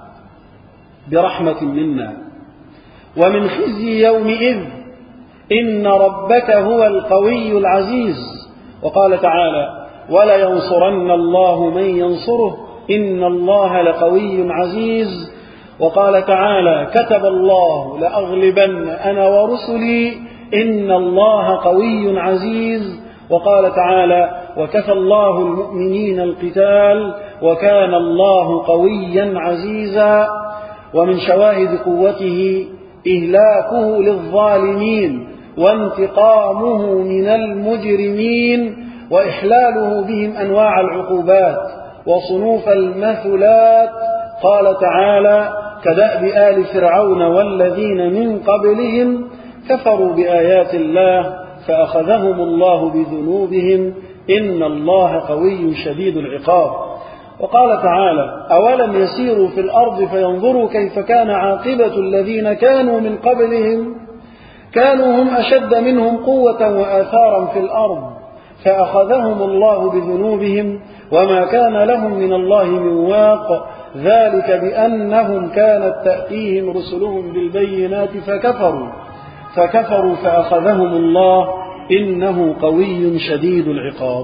برحمة منا ومن خزي يومئذ إن ربك هو القوي العزيز. وقال تعالى: ولا ينصرن الله من ينصره إن الله لقوي عزيز. وقال تعالى: كتب الله لأغلبن أنا ورسلي إن الله قوي عزيز. وقال تعالى: وكفى الله المؤمنين القتال وكان الله قويا عزيزا. ومن شواهد قوته إهلاكه للظالمين وانتقامه من المجرمين وإحلاله بهم أنواع العقوبات وصنوف المثلات. قال تعالى: كدأب آل فرعون والذين من قبلهم كفروا بآيات الله فأخذهم الله بذنوبهم إن الله قوي شديد العقاب. وقال تعالى: أولم يسيروا في الأرض فينظروا كيف كان عاقبة الذين كانوا من قبلهم كانوا هم أشد منهم قوة وآثارا في الأرض فأخذهم الله بذنوبهم وما كان لهم من الله من واق ذلك بأنهم كانت تأتيهم رسلهم بالبينات فكفروا فأخذهم الله إنه قوي شديد العقاب.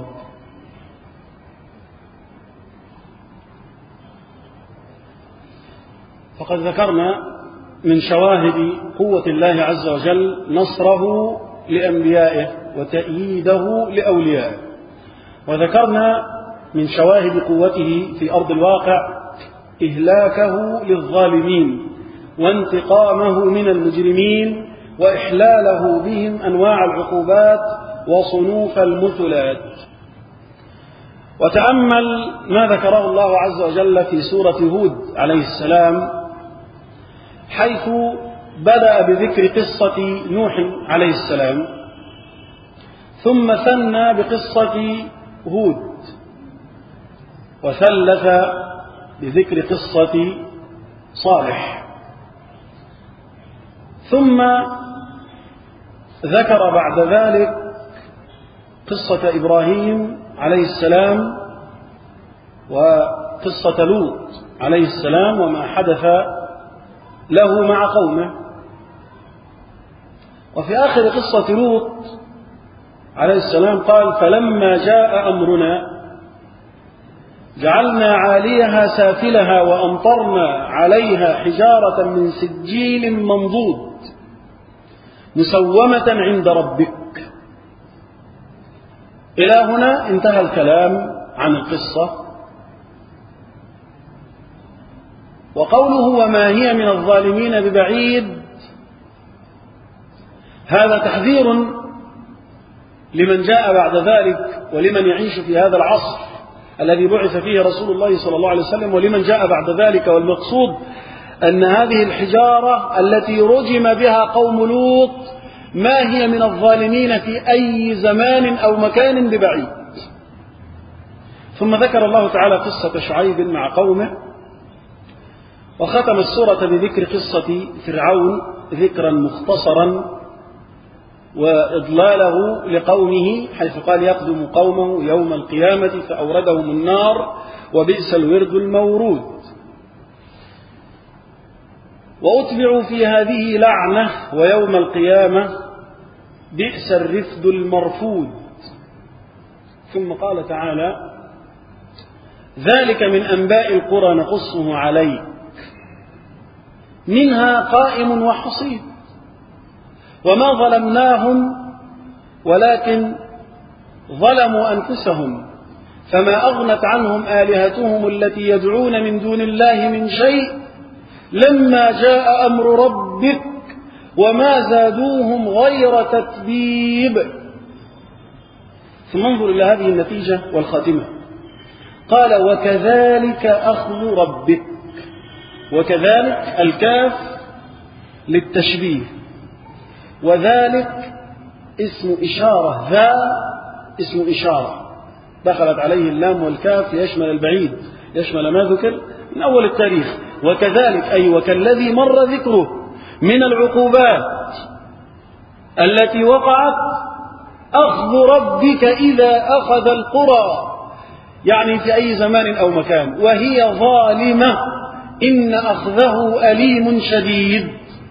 فقد ذكرنا من شواهد قوة الله عز وجل نصره لأنبيائه وتأييده لأوليائه، وذكرنا من شواهد قوته في أرض الواقع إهلاكه للظالمين وانتقامه من المجرمين وإحلاله بهم أنواع العقوبات وصنوف المثلات. وتأمل ما ذكره الله عز وجل في سورة هود عليه السلام، حيث بدأ بذكر قصة نوح عليه السلام ثم ثنى بقصة هود وثلث بذكر قصة صالح، ثم ذكر بعد ذلك قصة إبراهيم عليه السلام وقصة لوط عليه السلام وما حدث له مع قومه. وفي آخر قصة لوط عليه السلام قال: فلما جاء أمرنا جعلنا عاليها سافلها وأمطرنا عليها حجارة من سجيل منضود مسومة عند ربك. إلى هنا انتهى الكلام عن القصة. وقوله وما هي من الظالمين ببعيد هذا تحذير لمن جاء بعد ذلك ولمن يعيش في هذا العصر الذي بعث فيه رسول الله صلى الله عليه وسلم ولمن جاء بعد ذلك. والمقصود أن هذه الحجارة التي رجم بها قوم لوط ما هي من الظالمين في أي زمان أو مكان ببعيد. ثم ذكر الله تعالى قصة شعيب مع قومه، وختم السورة بذكر قصة فرعون ذكرا مختصرا وإضلاله لقومه، حيث قال: يقدم قومه يوم القيامة فأوردهم النار وبئس الورد المورود. وأتبعوا في هذه لعنة ويوم القيامة بئس الرفد المرفود. ثم قال تعالى: ذلك من أنباء القرى نقصه عليك منها قائم وحصيد وما ظلمناهم ولكن ظلموا أنفسهم فما أغنت عنهم آلهتهم التي يدعون من دون الله من شيء لما جاء أمر ربك وما زادوهم غير تتبيب. ثم انظر إلى هذه النتيجة والخاتمة. قال: وكذلك أخذ ربك. وكذلك الكاف للتشبيه، وذلك اسم إشارة، ذا اسم إشارة دخلت عليه اللام والكاف يشمل البعيد، يشمل ما ذكر من أول التاريخ. وكذلك أي وكالذي مر ذكره من العقوبات التي وقعت أخذ ربك إذا أخذ القرى، يعني في أي زمان أو مكان وهي ظالمة إن أخذه أليم شديد.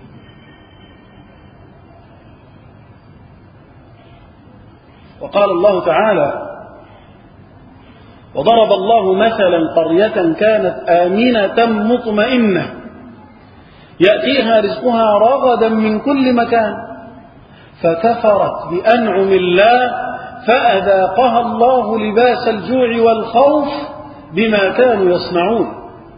وقال الله تعالى: وضرب الله مثلا قرية كانت آمنة مطمئنة يأتيها رزقها رغدا من كل مكان فكفرت بأنعم الله فأذاقها الله لباس الجوع والخوف بما كانوا يصنعون.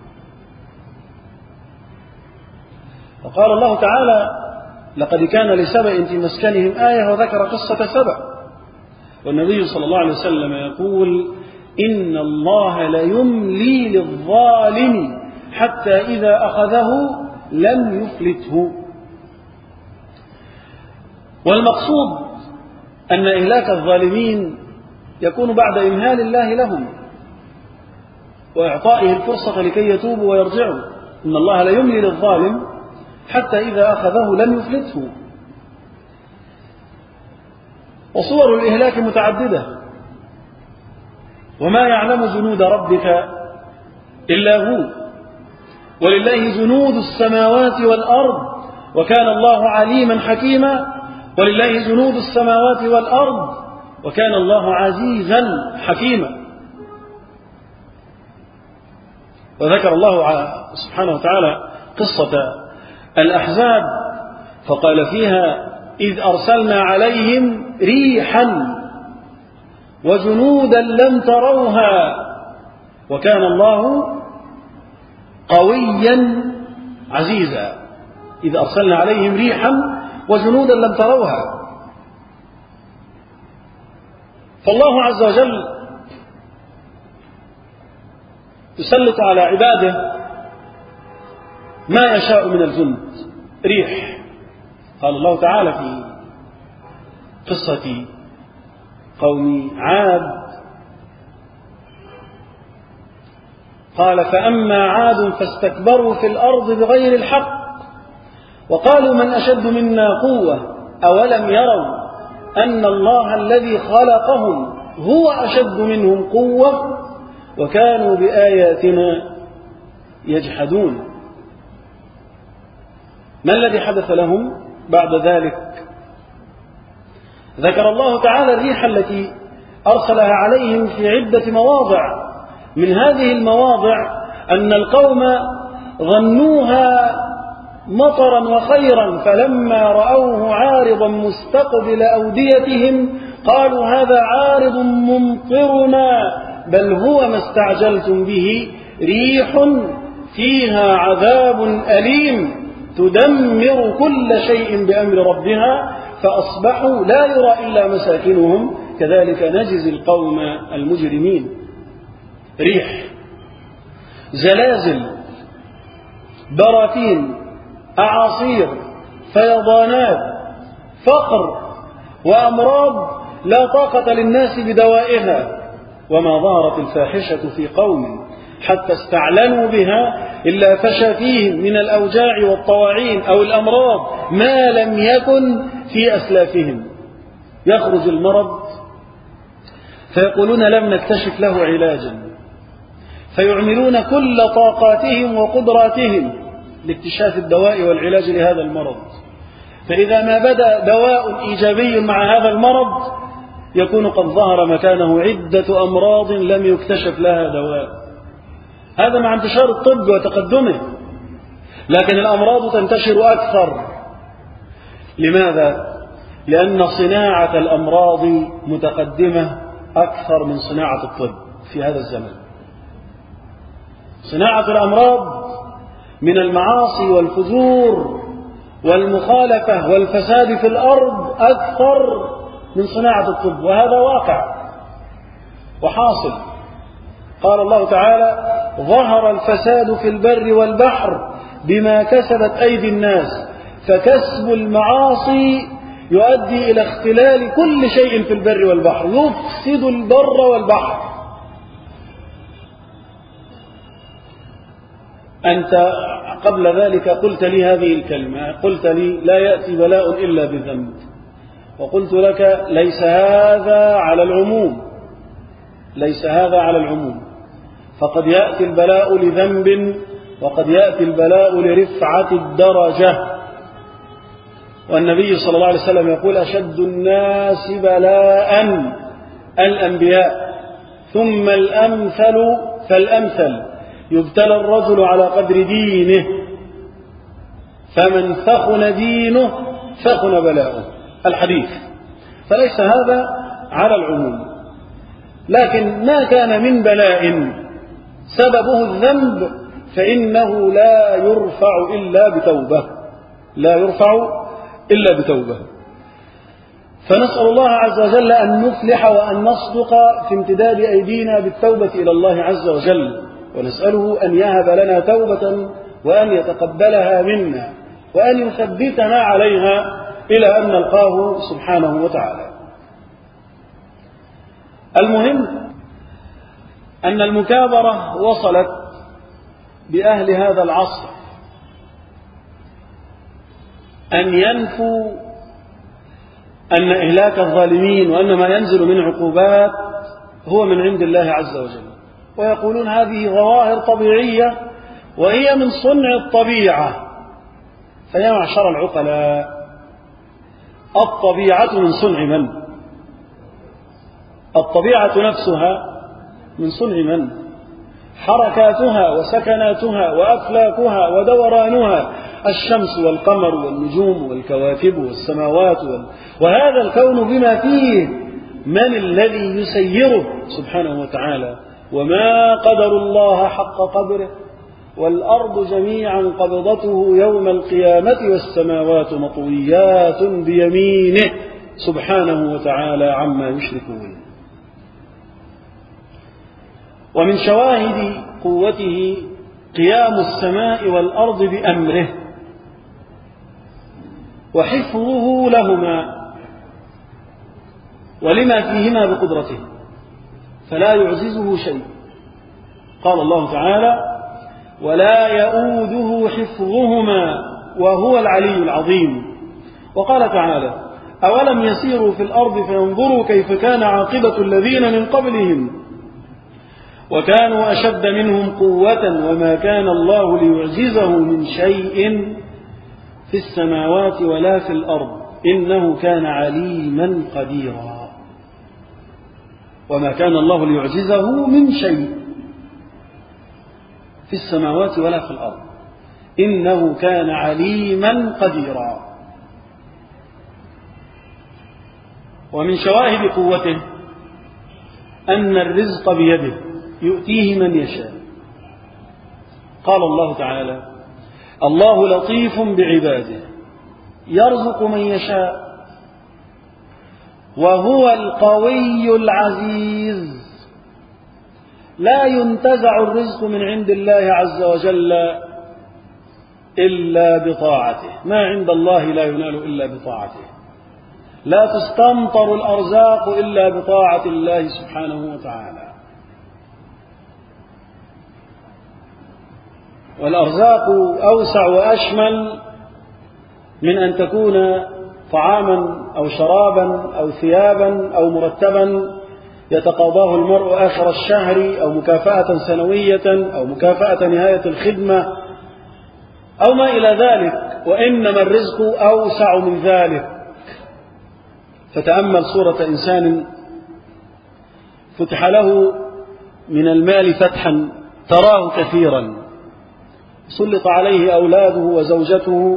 وقال الله تعالى: لقد كان لسبأ في مسكنهم آية، وذكر قصة سبأ والنبي صلى الله عليه وسلم يقول إن الله ليملي للظالم حتى إذا أخذه لم يفلته. والمقصود أن إهلاك الظالمين يكون بعد إمهال الله لهم وإعطائه الفرصة لكي يتوبوا ويرجعوا. إن الله ليملي للظالم حتى إذا أخذه لم يفلته. وصور الإهلاك متعددة، وما يعلم جنود ربك إلا هو، ولله جنود السماوات والأرض وكان الله عليما حكيما. ولله جنود السماوات والأرض وكان الله عزيزا حكيما. وذكر الله سبحانه وتعالى قصة الأحزاب فقال فيها إذ أرسلنا عليهم ريحا وجنودا لم تروها وكان الله قويا عزيزا. إذ أرسلنا عليهم ريحا وجنودا لم تروها. فالله عز وجل يسلط على عباده ما يشاء من الجند. ريح، قال الله تعالى في قصة قوم عاد قال فأما عاد فاستكبروا في الأرض بغير الحق وقالوا من أشد منا قوة أولم يروا أن الله الذي خلقهم هو أشد منهم قوة وكانوا بآياتنا يجحدون. ما الذي حدث لهم بعد ذلك؟ ذكر الله تعالى الريح التي أرسلها عليهم في عدة مواضع. من هذه المواضع أن القوم ظنوها مطرا وخيرا فلما رأوه عارضا مستقبل أوديتهم قالوا هذا عارض ممطرنا بل هو ما استعجلتم به ريح فيها عذاب أليم تدمر كل شيء بأمر ربها فأصبحوا لا يرى إلا مساكنهم كذلك نجزي القوم المجرمين. ريح، زلازل، براكين، أعاصير، فيضانات، فقر وأمراض لا طاقة للناس بدوائها. وما ظهرت الفاحشة في قوم حتى استعلنوا بها إلا فشى فيهم من الأوجاع والطواعين أو الأمراض ما لم يكن في أسلافهم. يخرج المرض فيقولون لم نكتشف له علاجا فيعملون كل طاقاتهم وقدراتهم لاكتشاف الدواء والعلاج لهذا المرض. فإذا ما بدأ دواء إيجابي مع هذا المرض يكون قد ظهر مكانه عدة أمراض لم يكتشف لها دواء. هذا مع انتشار الطب وتقدمه، لكن الأمراض تنتشر أكثر. لماذا؟ لأن صناعة الأمراض متقدمة أكثر من صناعة الطب في هذا الزمن. صناعة الأمراض من المعاصي والفجور والمخالفة والفساد في الأرض أكثر من صناعة الطب، وهذا واقع وحاصل. قال الله تعالى ظهر الفساد في البر والبحر بما كسبت أيدي الناس فكسب المعاصي يؤدي إلى اختلال كل شيء في البر والبحر يفسد البر والبحر. أنت قبل ذلك قلت لي هذه الكلمة، قلت لي لا يأتي بلاء إلا بذنب، وقلت لك ليس هذا على العموم، ليس هذا على العموم، فقد يأتي البلاء لذنب وقد يأتي البلاء لرفعة الدرجة. والنبي صلى الله عليه وسلم يقول أشد الناس بلاء الأنبياء ثم الأمثل فالأمثل يبتلى الرجل على قدر دينه فمن ثخن دينه ثخن بلاؤه الحديث. فليس هذا على العموم، لكن ما كان من بلاء سببه الذنب فإنه لا يرفع إلا بتوبة، لا يرفع إلا بتوبة. فنسأل الله عز وجل أن نفلح وأن نصدق في امتداد أيدينا بالتوبة إلى الله عز وجل، ونسأله أن يهب لنا توبة وأن يتقبلها منا وأن يثبتنا عليها إلى أن نلقاه سبحانه وتعالى. المهم أن المكابرة وصلت بأهل هذا العصر أن ينفوا أن إهلاك الظالمين وأن ما ينزل من عقوبات هو من عند الله عز وجل، ويقولون هذه ظواهر طبيعية وهي من صنع الطبيعة. فيا معشر العقلاء، الطبيعة من صنع من؟ الطبيعة نفسها من صنع من؟ حركاتها وسكناتها وأفلاكها ودورانها، الشمس والقمر والنجوم والكواكب والسماوات وهذا الكون بما فيه، من الذي يسيره سبحانه وتعالى؟ وما قدر الله حق قدره، والأرض جميعا قبضته يوم القيامة والسماوات مطويات بيمينه سبحانه وتعالى عما يشركون. ومن شواهد قوته قيام السماء والأرض بأمره وحفظه لهما ولما فيهما بقدرته، فلا يعجزه شيء. قال الله تعالى: ولا يؤوده حفظهما وهو العلي العظيم. وقال تعالى: أولم يسيروا في الأرض فينظروا كيف كان عاقبة الذين من قبلهم وكانوا أشد منهم قوة وما كان الله ليعجزه من شيء في السماوات ولا في الأرض إنه كان عليما قديرا. وما كان الله ليعجزه من شيء في السماوات ولا في الأرض إنه كان عليما قديرا. ومن شواهد قوته أن الرزق بيده يؤتيه من يشاء. قال الله تعالى: الله لطيف بعباده يرزق من يشاء وهو القوي العزيز. لا ينتزع الرزق من عند الله عز وجل إلا بطاعته، ما عند الله لا ينال إلا بطاعته. لا تستمطر الأرزاق إلا بطاعة الله سبحانه وتعالى. والأرزاق أوسع وأشمل من أن تكون طعاما أو شرابا أو ثيابا أو مرتبا يتقاضاه المرء آخر الشهر أو مكافأة سنوية أو مكافأة نهاية الخدمة أو ما إلى ذلك، وإنما الرزق أوسع من ذلك. فتأمل صورة إنسان فتح له من المال فتحا تراه كثيرا، سلط عليه أولاده وزوجته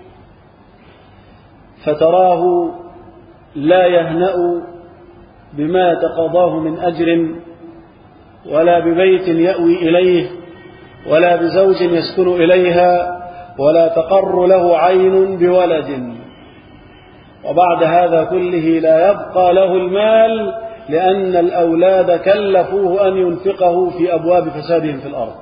فتراه لا يهنأ بما تقاضاه من أجر ولا ببيت يأوي إليه ولا بزوج يسكن إليها ولا تقر له عين بولد، وبعد هذا كله لا يبقى له المال لأن الأولاد كلفوه أن ينفقه في أبواب فسادهم في الأرض.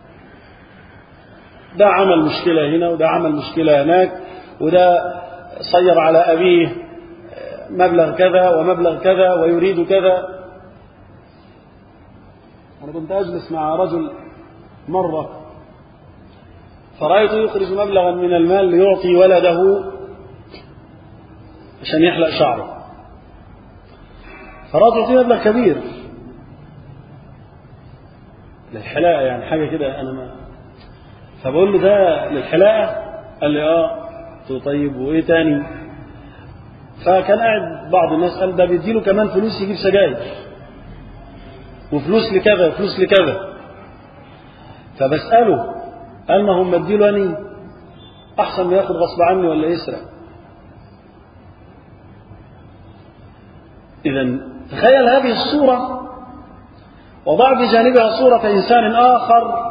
ده عمل مشكلة هنا وده عمل مشكلة هناك، وده صير على أبيه مبلغ كذا ومبلغ كذا ويريد كذا. أنا كنت أجلس مع رجل مرة فرأيته يخرج مبلغا من المال ليعطي ولده عشان يحلق شعره، فرأيته يعطي مبلغ كبير للحلاقة، يعني حاجة كده. أنا ما فبقول له: ده للحلاقة؟ قال لي: قلت له: طيب وإيه تاني؟ فكان قاعد بعض الناس قال: ده بيديله كمان فلوس يجيب سجاير وفلوس لكذا وفلوس لكذا. فبسأله قال: ما هم مديله أني أحسن ما ياخد غصب عني ولا يسرق. إذن تخيل هذه الصورة وضع بجانبها صورة إنسان آخر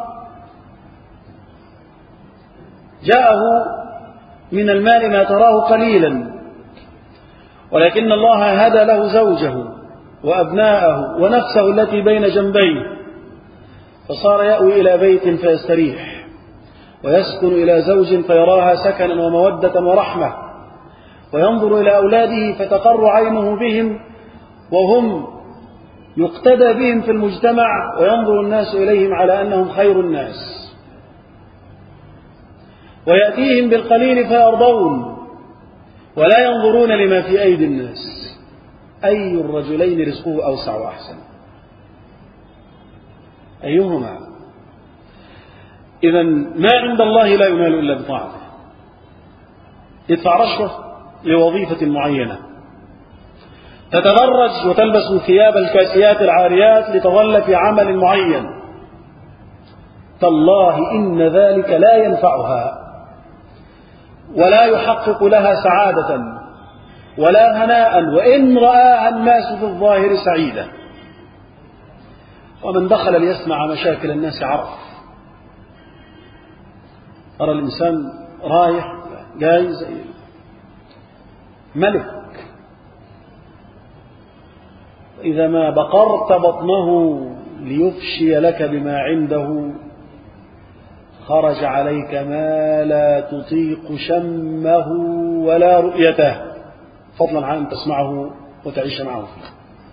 جاءه من المال ما تراه قليلا ولكن الله هدى له زوجه وأبناءه ونفسه التي بين جنبيه، فصار يأوي إلى بيت فيستريح، ويسكن إلى زوج فيراها سكنا ومودة ورحمة، وينظر إلى أولاده فتقر عينه بهم وهم يقتدى بهم في المجتمع، وينظر الناس إليهم على أنهم خير الناس، ويأتيهم بالقليل فيرضون ولا ينظرون لما في أيدي الناس. أي الرجلين رزقه أوسع وأحسن؟ أيهما؟ إذن ما عند الله لا ينال إلا بطاعته. يدفع رشوة لوظيفة معينة، تتدرج وتلبس ثياب الكاسيات العاريات لتظل في عمل معين، تالله إن ذلك لا ينفعها ولا يحقق لها سعادة ولا هناء، وإن رآها الناس في الظاهر سعيدة. ومن دخل ليسمع مشاكل الناس عرف. أرى الإنسان رايح جاي زي ملك، إذا ما بقرت بطنه ليفشي لك بما عنده خرج عليك ما لا تطيق شمه ولا رؤيته، فضلا عن أن تسمعه وتعيش معه فيه.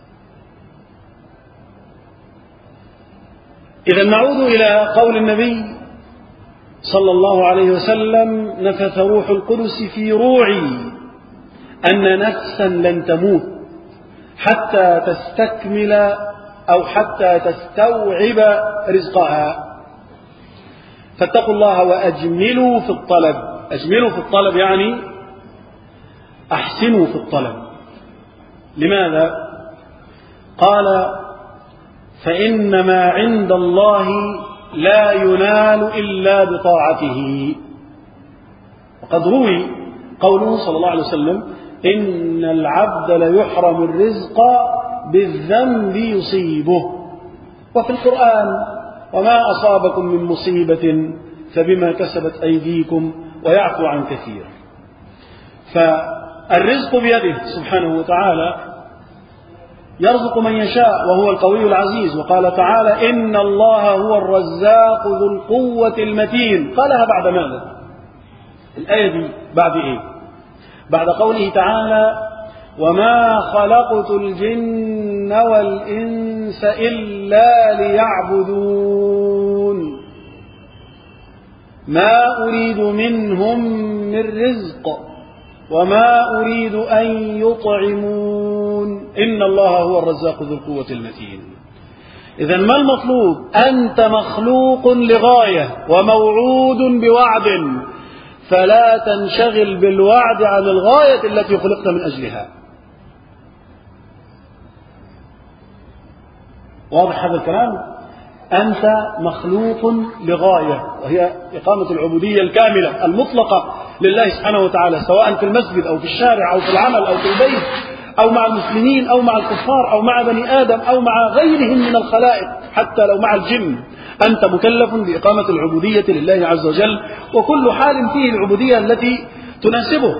إذا نعود إلى قول النبي صلى الله عليه وسلم: نفث روح القدس في روعي أن نفسا لن تموت حتى تستكمل أو حتى تستوعب رزقها. فاتقوا الله وأجملوا في الطلب. أجملوا في الطلب يعني أحسنوا في الطلب. لماذا؟ قال: فإن ما عند الله لا ينال إلا بطاعته. وقد روي قوله صلى الله عليه وسلم: إن العبد ليحرم الرزق بالذنب يصيبه. وفي القرآن: وما أصابكم من مصيبة فبما كسبت أيديكم ويعفو عن كثير. فالرزق بيده سبحانه وتعالى، يرزق من يشاء وهو القوي العزيز. وقال تعالى: إن الله هو الرزاق ذو القوة المتين. قالها بعد ماذا؟ الآية دي بعد إيه؟ بعد قوله تعالى: وما خلقت الجن والإنس إلا ليعبدون ما أريد منهم من رزق وما أريد أن يطعمون إن الله هو الرزاق ذو القوة المتين. إذن ما المطلوب؟ أنت مخلوق لغاية وموعود بوعد، فلا تنشغل بالوعد عن الغاية التي خلقت من أجلها. واضح هذا الكلام؟ أنت مخلوق لغاية، وهي إقامة العبودية الكاملة المطلقة لله سبحانه وتعالى، سواء في المسجد أو في الشارع أو في العمل أو في البيت أو مع المسلمين أو مع الكفار أو مع بني آدم أو مع غيرهم من الخلائق، حتى لو مع الجن. أنت مكلف بإقامة العبودية لله عز وجل، وكل حال فيه العبودية التي تناسبه.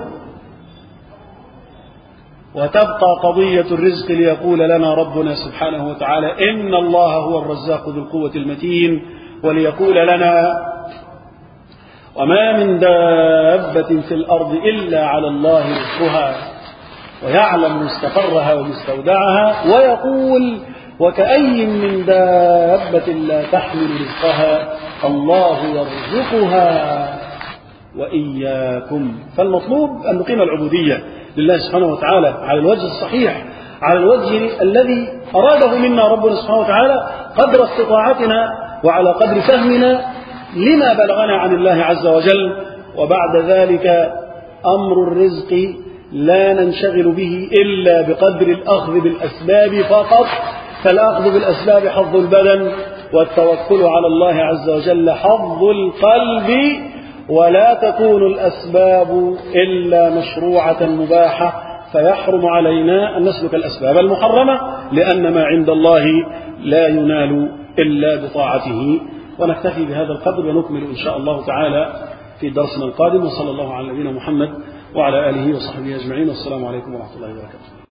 وتبقى قضية الرزق ليقول لنا ربنا سبحانه وتعالى: إن الله هو الرزاق ذو القوة المتين، وليقول لنا: وما من دابة في الأرض إلا على الله رزقها ويعلم مستقرها ومستودعها، ويقول: وكأي من دابة لا تحمل رزقها الله يرزقها وإياكم. فالمطلوب أن نقيم العبودية لله سبحانه وتعالى على الوجه الصحيح، على الوجه الذي أراده منا ربنا سبحانه وتعالى قدر استطاعتنا وعلى قدر فهمنا لما بلغنا عن الله عز وجل. وبعد ذلك أمر الرزق لا ننشغل به إلا بقدر الأخذ بالأسباب فقط، فالأخذ بالأسباب حظ البدن، والتوكل على الله عز وجل حظ القلب. ولا تكون الأسباب إلا مشروعة مباحة، فيحرم علينا أن نسلك الأسباب المحرمة، لأن ما عند الله لا ينال إلا بطاعته. ونكتفي بهذا القدر ونكمل إن شاء الله تعالى في درسنا القادم. وصلى الله على نبينا محمد وعلى آله وصحبه أجمعين، والسلام عليكم ورحمة الله وبركاته.